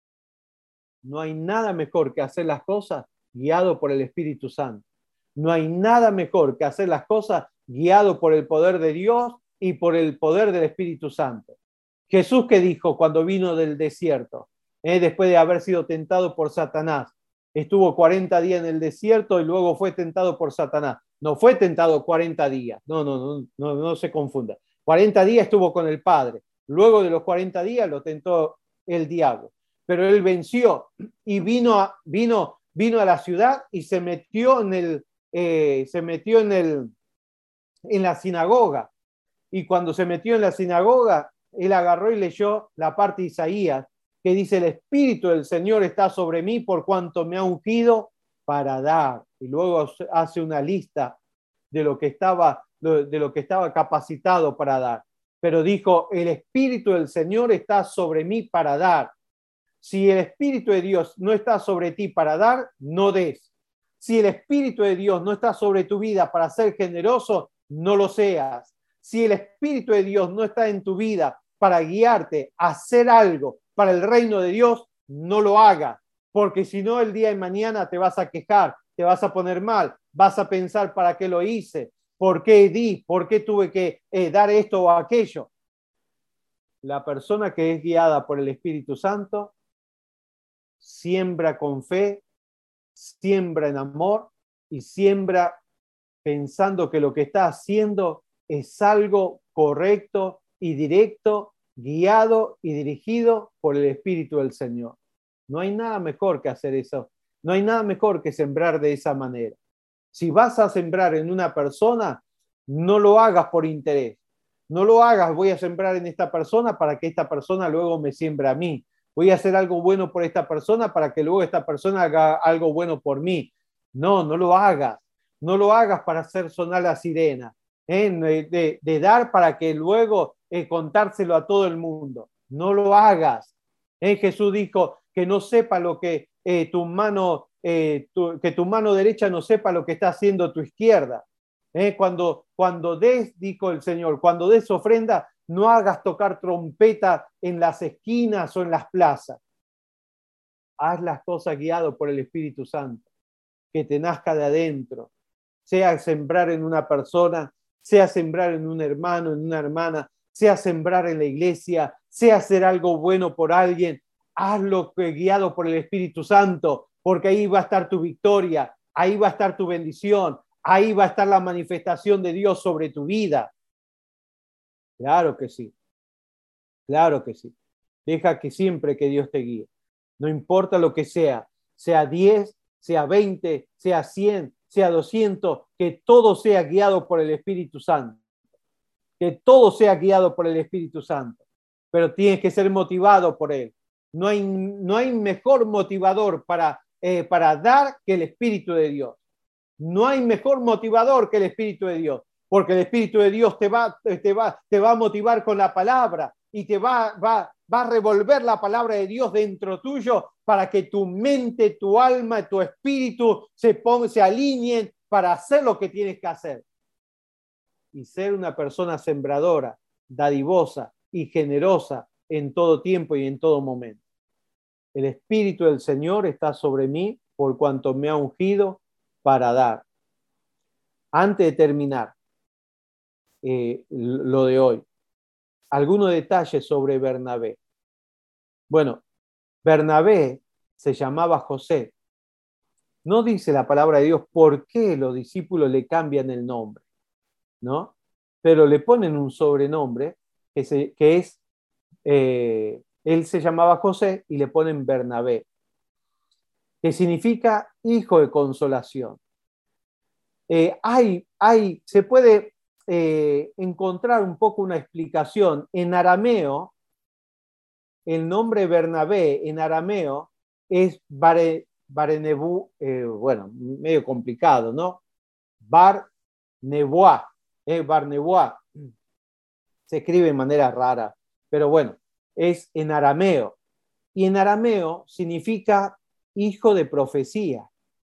No hay nada mejor que hacer las cosas guiado por el Espíritu Santo. No hay nada mejor que hacer las cosas guiado por el poder de Dios y por el poder del Espíritu Santo. Jesús, ¿qué dijo cuando vino del desierto? Eh, después de haber sido tentado por Satanás. Estuvo cuarenta días en el desierto y luego fue tentado por Satanás. No fue tentado cuarenta días. No, no, no, no, no se confunda. cuarenta días estuvo con el Padre. Luego de los cuarenta días lo tentó el diablo. Pero él venció y vino a, vino, vino a la ciudad y se metió en el, eh, se metió en el, en la sinagoga. Y cuando se metió en la sinagoga, él agarró y leyó la parte de Isaías que dice: el Espíritu del Señor está sobre mí por cuanto me ha ungido para dar. Y luego hace una lista de lo que estaba, de lo que estaba capacitado para dar. Pero dijo: el Espíritu del Señor está sobre mí para dar. Si el Espíritu de Dios no está sobre ti para dar, no des. Si el Espíritu de Dios no está sobre tu vida para ser generoso, no lo seas. Si el Espíritu de Dios no está en tu vida para guiarte a hacer algo para el reino de Dios, no lo hagas. Porque si no, el día de mañana te vas a quejar, te vas a poner mal, vas a pensar para qué lo hice, por qué di, por qué tuve que eh, dar esto o aquello. La persona que es guiada por el Espíritu Santo siembra con fe, siembra en amor y siembra pensando que lo que está haciendo es algo correcto y directo, guiado y dirigido por el Espíritu del Señor. No hay nada mejor que hacer eso. No hay nada mejor que sembrar de esa manera. Si vas a sembrar en una persona, no lo hagas por interés. No lo hagas, voy a sembrar en esta persona para que esta persona luego me siembre a mí. Voy a hacer algo bueno por esta persona para que luego esta persona haga algo bueno por mí. No, no lo hagas. No lo hagas para hacer sonar la sirena. ¿eh? De, de dar para que luego eh, contárselo a todo el mundo. No lo hagas. ¿eh? Jesús dijo que no sepa lo que eh, tu mano, eh, tu, que tu mano derecha no sepa lo que está haciendo tu izquierda. ¿eh? Cuando, cuando des, dijo el Señor, cuando des ofrenda, no hagas tocar trompeta en las esquinas o en las plazas. Haz las cosas guiado por el Espíritu Santo, que te nazca de adentro, sea sembrar en una persona, sea sembrar en un hermano, en una hermana, sea sembrar en la iglesia, sea hacer algo bueno por alguien. Hazlo guiado por el Espíritu Santo, porque ahí va a estar tu victoria, ahí va a estar tu bendición, ahí va a estar la manifestación de Dios sobre tu vida. Claro que sí, claro que sí. Deja que siempre que Dios te guíe. No importa lo que sea, sea diez, sea veinte, sea cien, sea doscientos, que todo sea guiado por el Espíritu Santo. Que todo sea guiado por el Espíritu Santo. Pero tienes que ser motivado por Él. No hay, no hay mejor motivador para, eh, para dar que el Espíritu de Dios. No hay mejor motivador que el Espíritu de Dios. Porque el Espíritu de Dios te va, te va, te va a motivar con la palabra y te va, va, va a revolver la palabra de Dios dentro tuyo para que tu mente, tu alma, tu espíritu se, ponga, se alineen para hacer lo que tienes que hacer. Y ser una persona sembradora, dadivosa y generosa en todo tiempo y en todo momento. El Espíritu del Señor está sobre mí por cuanto me ha ungido para dar. Antes de terminar eh, lo de hoy, algunos detalles sobre Bernabé. Bueno, Bernabé se llamaba José. No dice la palabra de Dios por qué los discípulos le cambian el nombre, ¿no? Pero le ponen un sobrenombre que, se, que es, eh, él se llamaba José y le ponen Bernabé, que significa hijo de consolación. Eh, hay, hay, se puede eh, encontrar un poco una explicación. En arameo, el nombre Bernabé en arameo es Bare, Barenebú, eh, bueno, medio complicado, ¿no? Bar Nebuá, eh, Bar Nebuá. Se escribe de manera rara, pero bueno, es en arameo. Y en arameo significa hijo de profecía.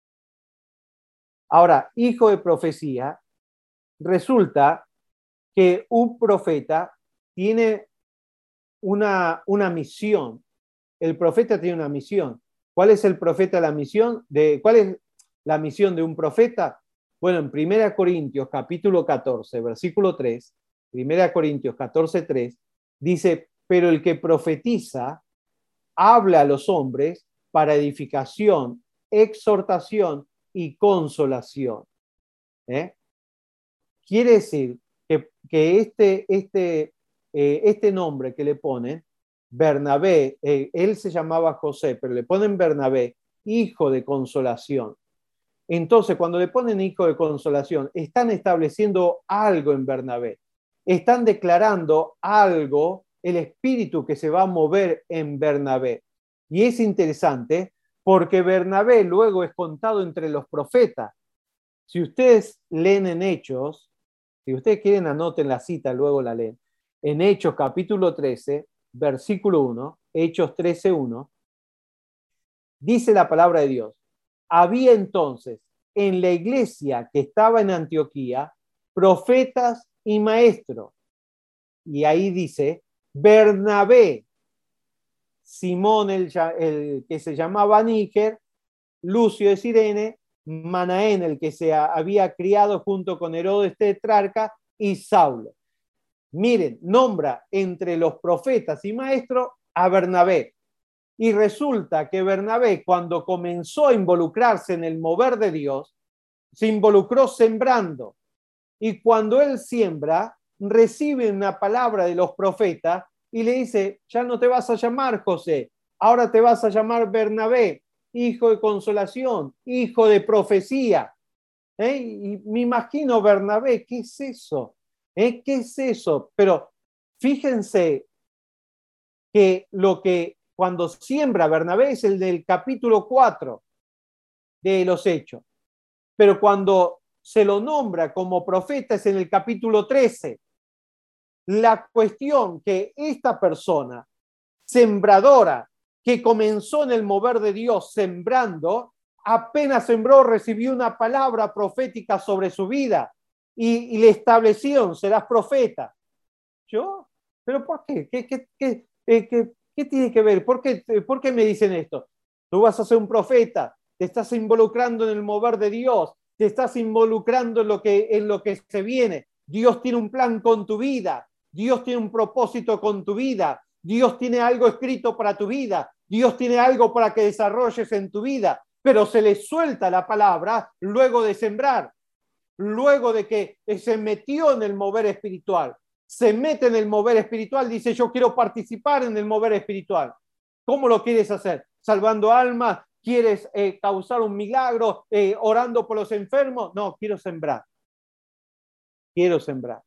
Ahora, hijo de profecía, resulta que un profeta tiene una, una misión. El profeta tiene una misión. ¿Cuál es el profeta la misión? De, ¿Cuál es la misión de un profeta? Bueno, en primera Corintios capítulo catorce, versículo tres, primera Corintios catorce, tres, dice, pero el que profetiza habla a los hombres para edificación, exhortación y consolación. ¿Eh? Quiere decir que, que este, este, eh, este nombre que le ponen, Bernabé, eh, él se llamaba José, pero le ponen Bernabé, hijo de consolación. Entonces, cuando le ponen hijo de consolación, están estableciendo algo en Bernabé. Están declarando algo, el espíritu que se va a mover en Bernabé. Y es interesante porque Bernabé luego es contado entre los profetas. Si ustedes leen en Hechos, si ustedes quieren anoten la cita, luego la leen. En Hechos capítulo trece, versículo uno, Hechos trece, uno, dice la palabra de Dios. Había entonces en la iglesia que estaba en Antioquía profetas y maestros. Y ahí dice Bernabé, Simón el, el que se llamaba Níger, Lucio de Cirene, Manaén, el que se había criado junto con Herodes tetrarca, y Saulo. Miren, nombra entre los profetas y maestros a Bernabé. Y resulta que Bernabé, cuando comenzó a involucrarse en el mover de Dios, se involucró sembrando. Y cuando él siembra, recibe una palabra de los profetas y le dice, ya no te vas a llamar José, ahora te vas a llamar Bernabé, hijo de consolación, hijo de profecía. ¿Eh? Y me imagino Bernabé, ¿qué es eso? ¿Eh? ¿Qué es eso? Pero fíjense que lo que cuando siembra Bernabé es el del capítulo cuatro de los Hechos, pero cuando se lo nombra como profeta es en el capítulo trece. La cuestión que esta persona sembradora que comenzó en el mover de Dios sembrando, apenas sembró, recibió una palabra profética sobre su vida y, y le establecieron, serás profeta. ¿Yo? ¿Pero por qué? ¿Qué, qué, qué, eh, qué, qué tiene que ver? ¿Por qué, ¿Por qué me dicen esto? Tú vas a ser un profeta, te estás involucrando en el mover de Dios, te estás involucrando en lo que, en lo que se viene. Dios tiene un plan con tu vida, Dios tiene un propósito con tu vida, Dios tiene algo escrito para tu vida, Dios tiene algo para que desarrolles en tu vida, pero se le suelta la palabra luego de sembrar. luego de que se metió en el mover espiritual, se mete en el mover espiritual, dice, yo quiero participar en el mover espiritual. ¿Cómo lo quieres hacer? ¿Salvando almas? ¿Quieres eh, causar un milagro? Eh, ¿Orando por los enfermos? No, quiero sembrar. Quiero sembrar.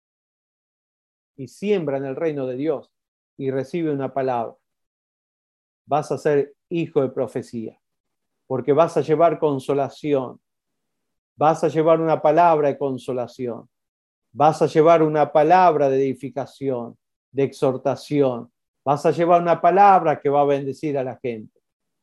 Y siembra en el reino de Dios y recibe una palabra. Vas a ser hijo de profecía, porque vas a llevar consolación. Vas a llevar una palabra de consolación. Vas a llevar una palabra de edificación, de exhortación. Vas a llevar una palabra que va a bendecir a la gente.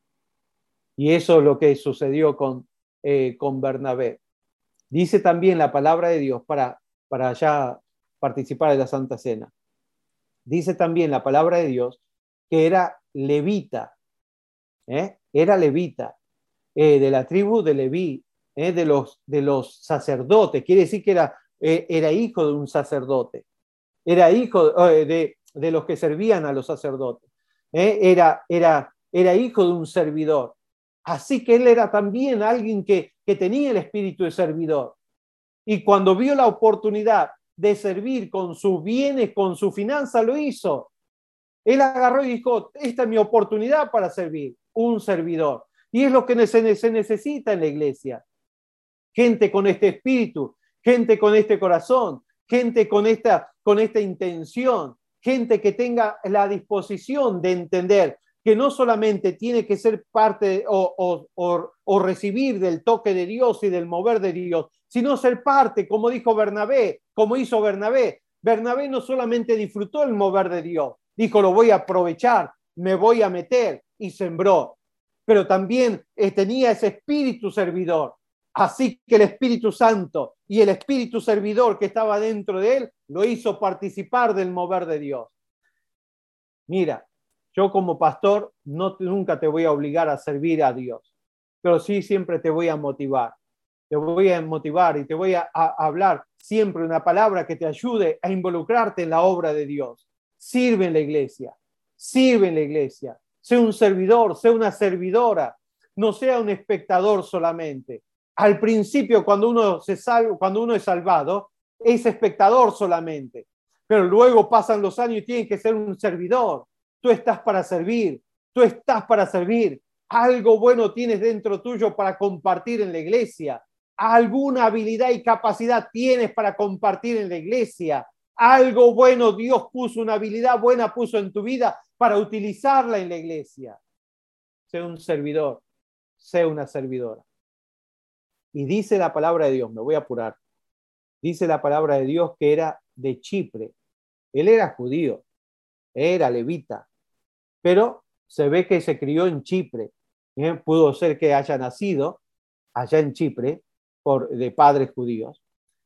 Y eso es lo que sucedió con, eh, con Bernabé. Dice también la palabra de Dios para, para ya participar de la Santa Cena. Dice también la palabra de Dios que era levita. ¿eh? Era levita, eh, de la tribu de Leví, eh, de, los, de los sacerdotes. Quiere decir que era, eh, era hijo de un sacerdote. Era hijo eh, de, de los que servían a los sacerdotes. ¿eh? Era, era, era hijo de un servidor. Así que él era también alguien que, que tenía el espíritu de servidor. Y cuando vio la oportunidad de servir con sus bienes, con su finanza, lo hizo. Él agarró y dijo, esta es mi oportunidad para servir, un servidor. Y es lo que se necesita en la iglesia. Gente con este espíritu, gente con este corazón, gente con esta, con esta intención, gente que tenga la disposición de entender que no solamente tiene que ser parte o, o, o, o recibir del toque de Dios y del mover de Dios, sino ser parte, como dijo Bernabé, como hizo Bernabé. Bernabé no solamente disfrutó el mover de Dios, dijo, lo voy a aprovechar, me voy a meter, y sembró. Pero también eh, tenía ese espíritu servidor. Así que el Espíritu Santo y el Espíritu servidor que estaba dentro de él lo hizo participar del mover de Dios. Mira, yo como pastor no, nunca te voy a obligar a servir a Dios, pero sí siempre te voy a motivar. Te voy a motivar y te voy a, a hablar siempre una palabra que te ayude a involucrarte en la obra de Dios. Sirve en la iglesia, sirve en la iglesia. Sé un servidor, sé una servidora, no sea un espectador solamente. Al principio, cuando uno, se salva, cuando uno es salvado, es espectador solamente. Pero luego pasan los años y tienes que ser un servidor. Tú estás para servir, tú estás para servir. Algo bueno tienes dentro tuyo para compartir en la iglesia. Alguna habilidad y capacidad tienes para compartir en la iglesia. Algo bueno Dios puso, una habilidad buena puso en tu vida para utilizarla en la iglesia. Sé un servidor, sé una servidora. Y dice la palabra de Dios, me voy a apurar, dice la palabra de Dios que era de Chipre. Él era judío, era levita, pero se ve que se crió en Chipre. ¿eh? Pudo ser que haya nacido allá en Chipre por, de padres judíos.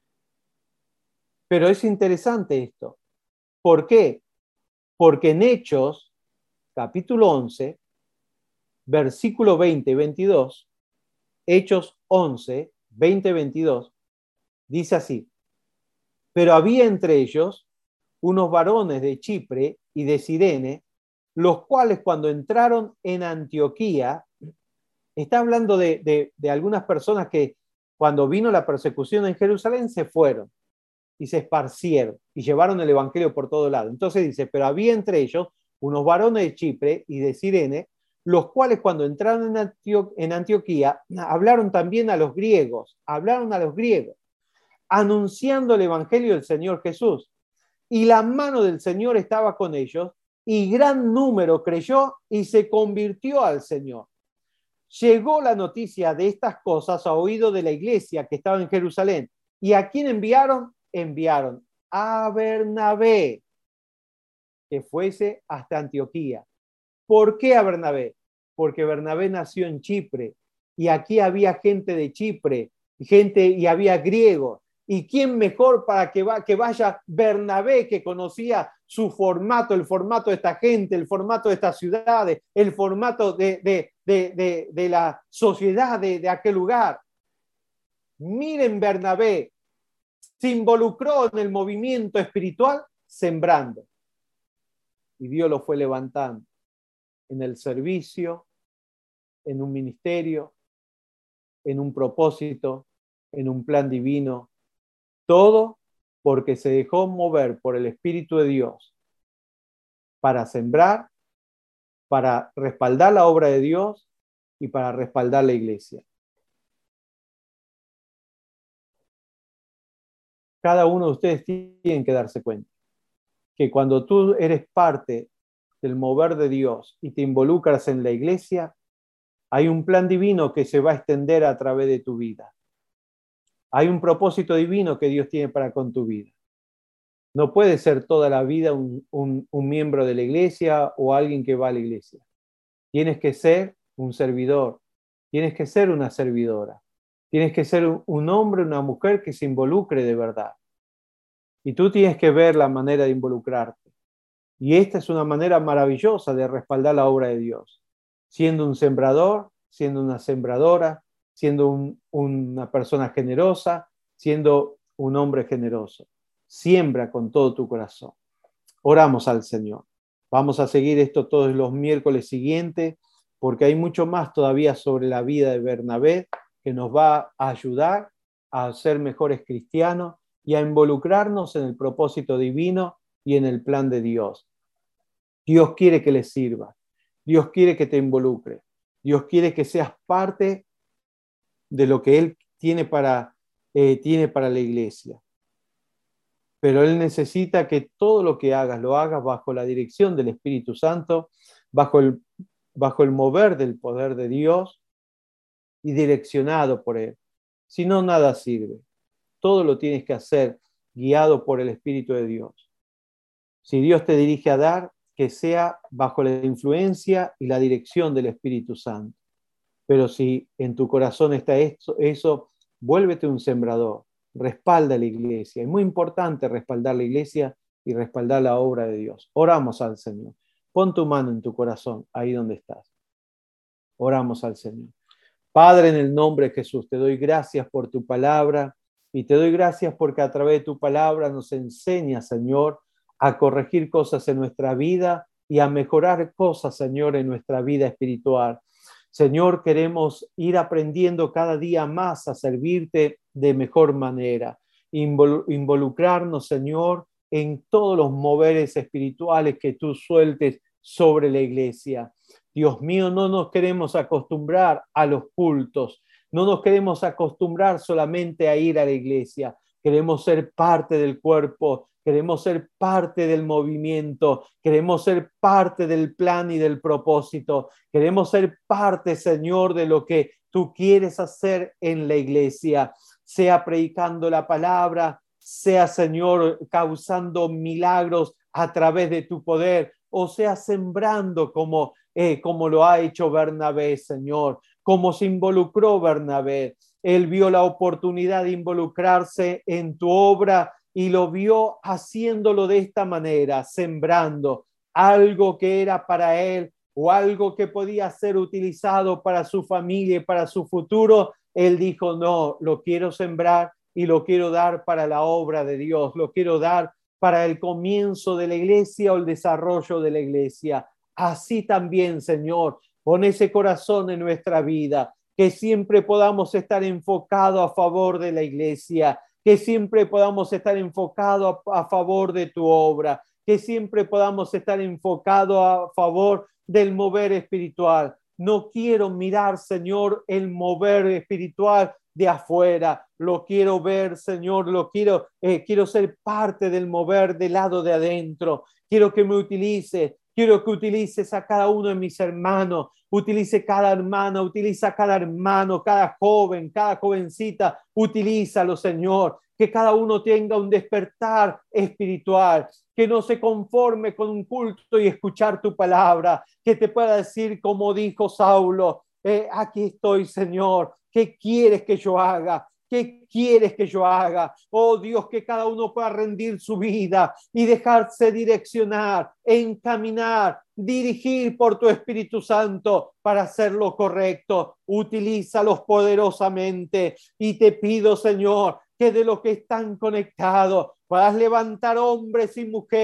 Pero es interesante esto. ¿Por qué? Porque en Hechos, capítulo once, versículo veinte y veintidós, Hechos once, veinte y veintidós, dice así: pero había entre ellos unos varones de Chipre y de Cirene, los cuales cuando entraron en Antioquía, está hablando de, de, de algunas personas que cuando vino la persecución en Jerusalén se fueron y se esparcieron y llevaron el evangelio por todo lado. Entonces dice, pero había entre ellos unos varones de Chipre y de Cirene, los cuales cuando entraron en, Antio en Antioquía hablaron también a los griegos, hablaron a los griegos, anunciando el evangelio del Señor Jesús. Y la mano del Señor estaba con ellos, y gran número creyó y se convirtió al Señor. Llegó la noticia de estas cosas a oído de la iglesia que estaba en Jerusalén. ¿Y a quién enviaron? Enviaron a Bernabé, que fuese hasta Antioquía. ¿Por qué a Bernabé? Porque Bernabé nació en Chipre, y aquí había gente de Chipre, gente, y había griegos. ¿Y quién mejor para que, va, que vaya Bernabé, que conocía su formato, el formato de esta gente, el formato de estas ciudades, el formato de, de, de, de, de la sociedad de, de aquel lugar? Miren, Bernabé se involucró en el movimiento espiritual sembrando. Y Dios lo fue levantando en el servicio, en un ministerio, en un propósito, en un plan divino, todo porque se dejó mover por el Espíritu de Dios para sembrar, para respaldar la obra de Dios y para respaldar la iglesia. Cada uno de ustedes tiene que darse cuenta que cuando tú eres parte del mover de Dios y te involucras en la iglesia, hay un plan divino que se va a extender a través de tu vida. Hay un propósito divino que Dios tiene para con tu vida. No puedes ser toda la vida un, un, un miembro de la iglesia o alguien que va a la iglesia. Tienes que ser un servidor. Tienes que ser una servidora. Tienes que ser un, un hombre, una mujer que se involucre de verdad. Y tú tienes que ver la manera de involucrarte. Y esta es una manera maravillosa de respaldar la obra de Dios. Siendo un sembrador, siendo una sembradora, siendo un, una persona generosa, siendo un hombre generoso. Siembra con todo tu corazón. Oramos al Señor. Vamos a seguir esto todos los miércoles siguientes, porque hay mucho más todavía sobre la vida de Bernabé que nos va a ayudar a ser mejores cristianos y a involucrarnos en el propósito divino y en el plan de Dios. Dios quiere que le sirva. Dios quiere que te involucre. Dios quiere que seas parte de lo que Él tiene para, eh, tiene para la iglesia. Pero Él necesita que todo lo que hagas, lo hagas bajo la dirección del Espíritu Santo, bajo el, bajo el mover del poder de Dios y direccionado por Él. Si no, nada sirve. Todo lo tienes que hacer guiado por el Espíritu de Dios. Si Dios te dirige a dar, que sea bajo la influencia y la dirección del Espíritu Santo. Pero si en tu corazón está eso, eso vuélvete un sembrador. Respalda la iglesia. Es muy importante respaldar la iglesia y respaldar la obra de Dios. Oramos al Señor. Pon tu mano en tu corazón, ahí donde estás. Oramos al Señor. Padre, en el nombre de Jesús, te doy gracias por tu palabra y te doy gracias porque a través de tu palabra nos enseña, Señor, a corregir cosas en nuestra vida y a mejorar cosas, Señor, en nuestra vida espiritual. Señor, queremos ir aprendiendo cada día más a servirte de mejor manera, involucrarnos, Señor, en todos los moveres espirituales que tú sueltes sobre la iglesia. Dios mío, no nos queremos acostumbrar a los cultos, no nos queremos acostumbrar solamente a ir a la iglesia, queremos ser parte del cuerpo, queremos ser parte del movimiento, queremos ser parte del plan y del propósito, queremos ser parte, Señor, de lo que tú quieres hacer en la iglesia, sea predicando la palabra, sea, Señor, causando milagros a través de tu poder, o sea, sembrando como, eh, como lo ha hecho Bernabé, Señor, como se involucró Bernabé. Él vio la oportunidad de involucrarse en tu obra y lo vio haciéndolo de esta manera, sembrando algo que era para él o algo que podía ser utilizado para su familia y para su futuro. Él dijo, no, lo quiero sembrar y lo quiero dar para la obra de Dios, lo quiero dar para el comienzo de la iglesia o el desarrollo de la iglesia. Así también, Señor, pon ese corazón en nuestra vida, que siempre podamos estar enfocados a favor de la iglesia, que siempre podamos estar enfocados a, a favor de tu obra, que siempre podamos estar enfocados a favor del mover espiritual. No quiero mirar, Señor, el mover espiritual de afuera. Lo quiero ver, Señor, lo quiero, eh, quiero ser parte del mover del lado de adentro. Quiero que me utilice, quiero que utilices a cada uno de mis hermanos, utilice cada hermana, utiliza cada hermano, cada joven, cada jovencita, utilízalo, Señor. Que cada uno tenga un despertar espiritual, que no se conforme con un culto y escuchar tu palabra, que te pueda decir como dijo Saulo, eh, aquí estoy, Señor, ¿qué quieres que yo haga? ¿Qué quieres que yo haga? Oh Dios, que cada uno pueda rendir su vida y dejarse direccionar, encaminar, dirigir por tu Espíritu Santo para hacer lo correcto. Utilízalos poderosamente y te pido, Señor, que de los que están conectados puedas levantar hombres y mujeres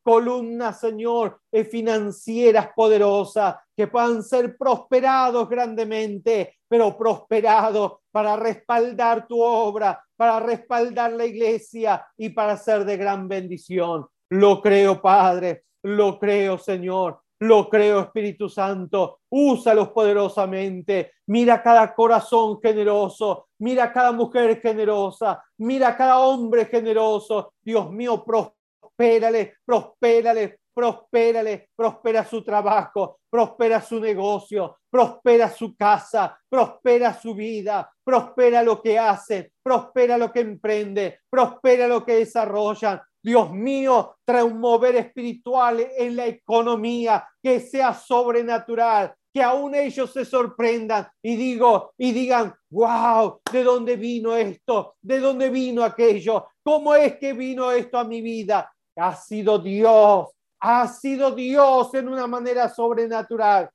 columnas, Señor, eh, financieras poderosas, que puedan ser prosperados grandemente, pero prosperados para respaldar tu obra, para respaldar la iglesia y para ser de gran bendición. Lo creo, Padre, lo creo, Señor. Lo creo, Espíritu Santo, úsalos poderosamente. Mira cada corazón generoso, mira cada mujer generosa, mira cada hombre generoso. Dios mío, prospérale, prospérale, prospérale, prospera su trabajo, prospera su negocio, prospera su casa, prospera su vida, prospera lo que hace, prospera lo que emprende, prospera lo que desarrollan. Dios mío, trae un mover espiritual en la economía que sea sobrenatural, que aún ellos se sorprendan y digo y digan, wow, ¿de dónde vino esto? ¿De dónde vino aquello? ¿Cómo es que vino esto a mi vida? Ha sido Dios, ha sido Dios en una manera sobrenatural,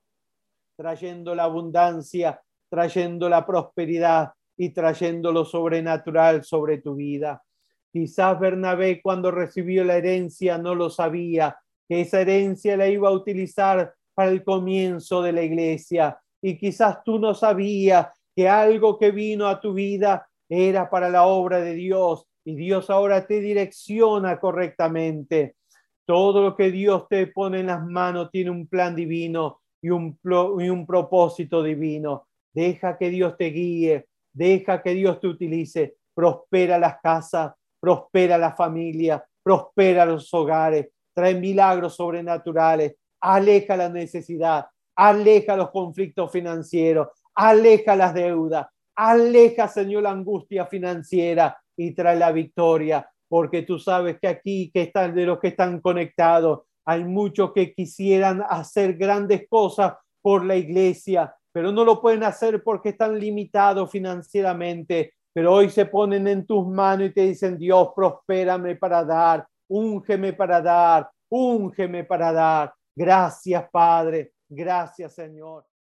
trayendo la abundancia, trayendo la prosperidad y trayendo lo sobrenatural sobre tu vida. Quizás Bernabé, cuando recibió la herencia, no lo sabía, que esa herencia la iba a utilizar para el comienzo de la iglesia. Y quizás tú no sabías que algo que vino a tu vida era para la obra de Dios. Y Dios ahora te direcciona correctamente. Todo lo que Dios te pone en las manos tiene un plan divino y un, y un propósito divino. Deja que Dios te guíe, deja que Dios te utilice. Prospera las casas, prospera la familia, prospera los hogares, trae milagros sobrenaturales, aleja la necesidad, aleja los conflictos financieros, aleja las deudas, aleja, Señor, la angustia financiera y trae la victoria, porque tú sabes que aquí, que están de los que están conectados, hay muchos que quisieran hacer grandes cosas por la iglesia, pero no lo pueden hacer porque están limitados financieramente. Pero hoy se ponen en tus manos y te dicen, Dios, prospérame para dar, úngeme para dar, úngeme para dar. Gracias, Padre. Gracias, Señor.